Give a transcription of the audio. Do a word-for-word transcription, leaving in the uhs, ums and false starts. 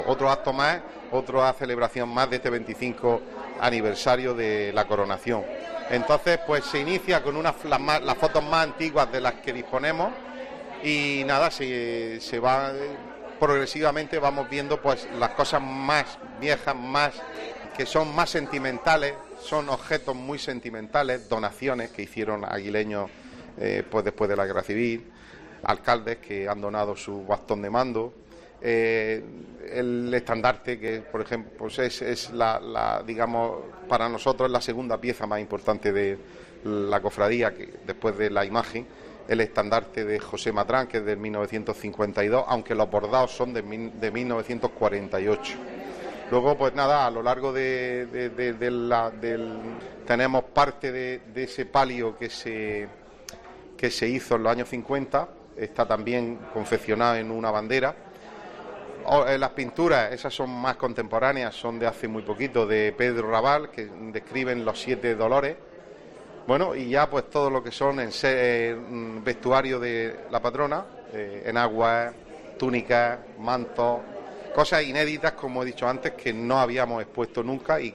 Otro acto más, otra celebración más de este veinticinco aniversario de la coronación. Entonces, pues se inicia con unas las, más, las fotos más antiguas de las que disponemos y nada, se, se va progresivamente, vamos viendo pues las cosas más viejas, más que son más sentimentales, son objetos muy sentimentales, donaciones que hicieron aguileños eh, pues después de la guerra civil, alcaldes que han donado su bastón de mando. Eh, el estandarte que por ejemplo pues es, es la, la digamos para nosotros es la segunda pieza más importante de la cofradía, que después de la imagen, el estandarte de José Matrán, que es de mil novecientos cincuenta y dos, aunque los bordados son de, de mil novecientos cuarenta y ocho. Luego pues nada, a lo largo de, de, de, de la del tenemos parte de, de ese palio que se que se hizo en los años cincuenta, está también confeccionado en una bandera. Las pinturas, esas son más contemporáneas, son de hace muy poquito, de Pedro Raval, que describen los siete dolores. Bueno, y ya pues todo lo que son en eh, vestuario de la patrona, eh, enaguas, túnicas, mantos, cosas inéditas, como he dicho antes, que no habíamos expuesto nunca y